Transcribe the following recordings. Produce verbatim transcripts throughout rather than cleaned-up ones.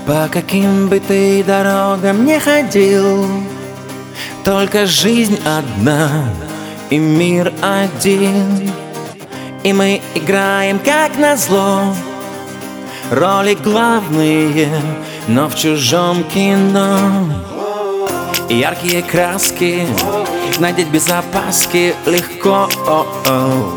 По каким бы ты дорогам не ходил, только жизнь одна и мир один. И мы играем как назло роли главные, но в чужом кино. Яркие краски надеть без опаски легко. О-о.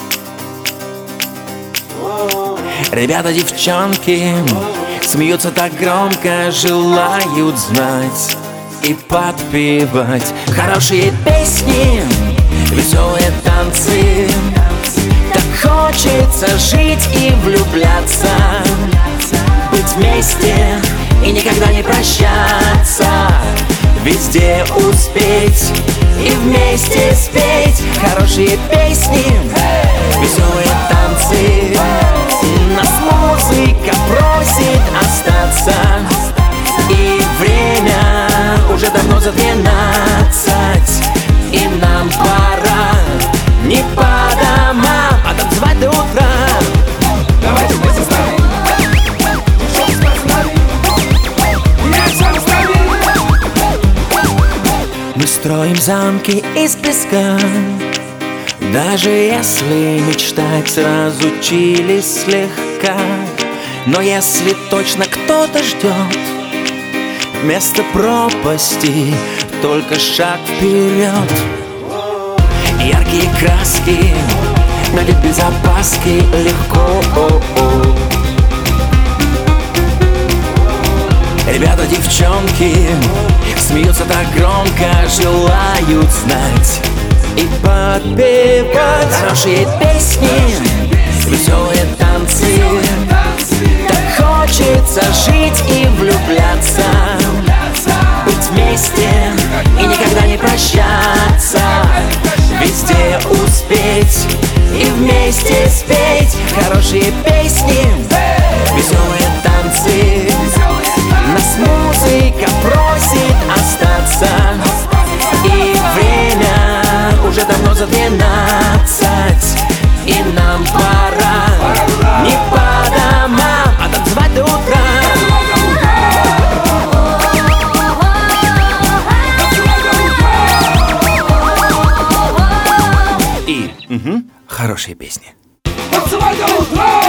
Ребята, девчонки смеются так громко, желают знать и подпевать хорошие песни, веселые танцы. Так хочется жить и влюбляться, быть вместе и никогда не прощаться, везде успеть и вместе спеть хорошие песни, веселые танцы. Нас музыка просит остаться, и время уже давно за двенадцать, и нам пора не по домам, а танцевать до утра. Давайте вместе с нами. Мы строим замки из песка, даже если мечтать разучились слегка. Но если точно кто-то ждет вместо пропасти только шаг вперед. Яркие краски надеть без опаски легко. О-о. Ребята, девчонки смеются так громко, желают знать и подпевать хорошие песни, веселые танцы. Так хочется жить и влюбляться, быть вместе и никогда не прощаться, везде успеть и вместе спеть хорошие песни, веселые танцы. Нас музыка просит остаться, и время уже давно за двенадцать, и нам пора не по домам, а танцевать до утра. И угу, хорошие песни. Танцевать до утра!